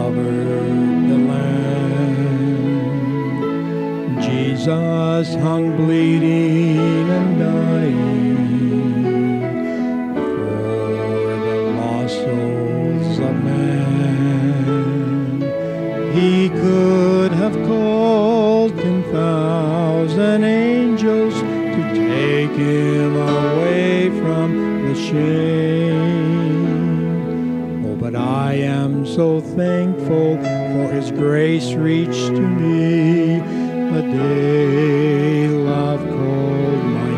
covered the land. Jesus hung bleeding and dying for the lost souls of man. He could have called 10,000 angels to take him away from the shame. Oh, but I am so thankful for his grace reached to me the day love called my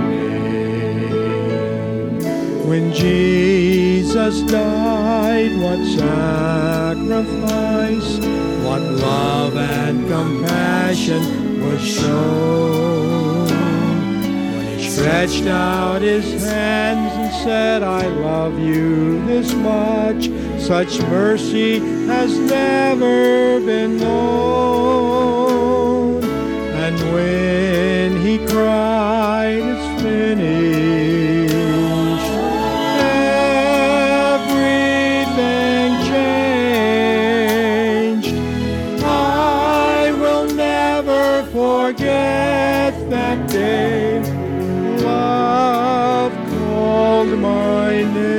name. When Jesus died, what sacrifice, what love and compassion was shown. When he stretched out his hands and said, I love you this much, such mercy has never been known. And when he cried, it's finished, everything changed. I will never forget that day love called my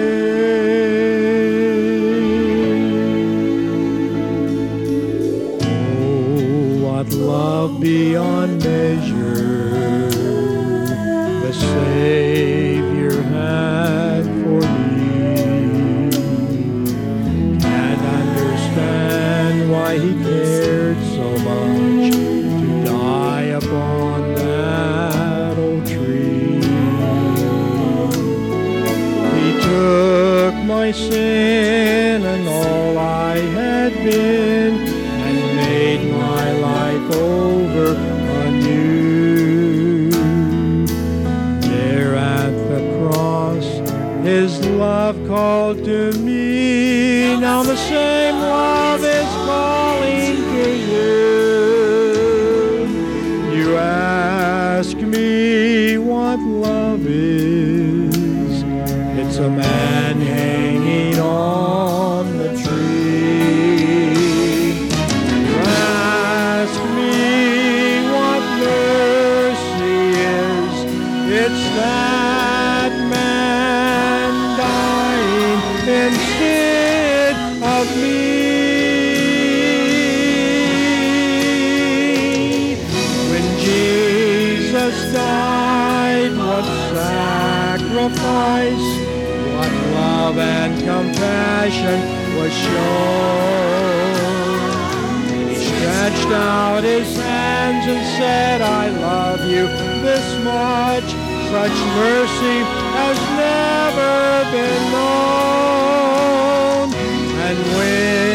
name. Oh, what love beyond measure the Savior had for me. Can't understand why he cared so much to die upon that old tree. He took my sin and all I had been and made my life over anew. There at the cross, his love called to me. Now the same love is calling to you. You ask me what love is. It's a man hanging on the tree. You ask me what mercy is. It's that man dying instead of me. When Jesus died, what sacrifice, what love and compassion was shown. He stretched out his hands and said, I love you this much, such mercy has never been known. And when